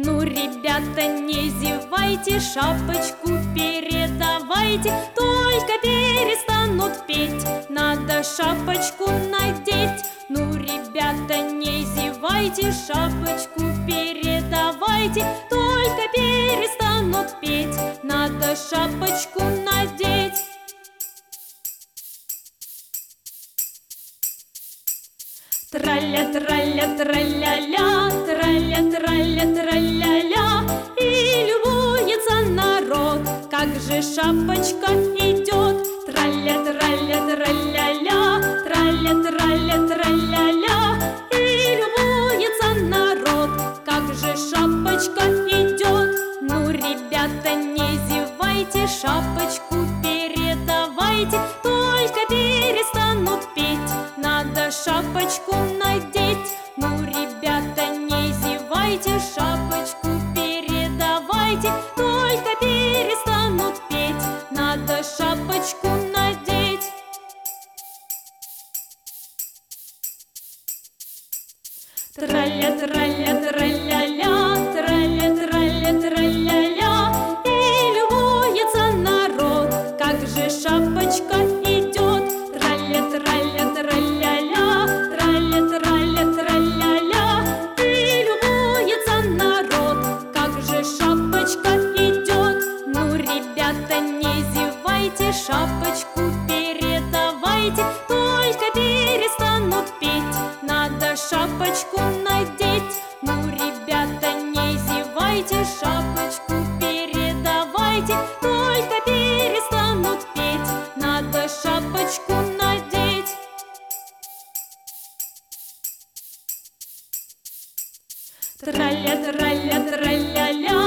Ну, ребята, не зевайте, шапочку передавайте, только перестанут петь, надо шапочку надеть. Ну, ребята, не зевайте, шапочку передавайте, только перестанут петь, надо шапочку надеть. Траля-траля, траля-ля, траля-траля, траля-ля, и любуется народ, как же шапочка идет. Траля-траля, траля-ля, траля-траля, траля-ля, и любуется народ, как же шапочка идет. Ну, ребята, не зевайте, шапочку передавайте, только перестанут петь, надо шапочку надеть. Ну, ребята, не зевайте, шапочку передавайте, только перестанут петь, надо шапочку надеть. Траля-траля, траля-ля, траля-траля, траля-ля, и любуется народ, как же шапочка идет. Траля-траля, траля-ля, траля-траля, траля-ля, и любуется народ, как же шапочка идет. Ну, ребята, не зевайте, шапочку передавайте, только перестанут петь, надо шапочку надеть. Ну, ребята, не зевайте, шапочку передавайте, только перестанут петь, надо шапочку надеть. Траля-траля, траля-ля,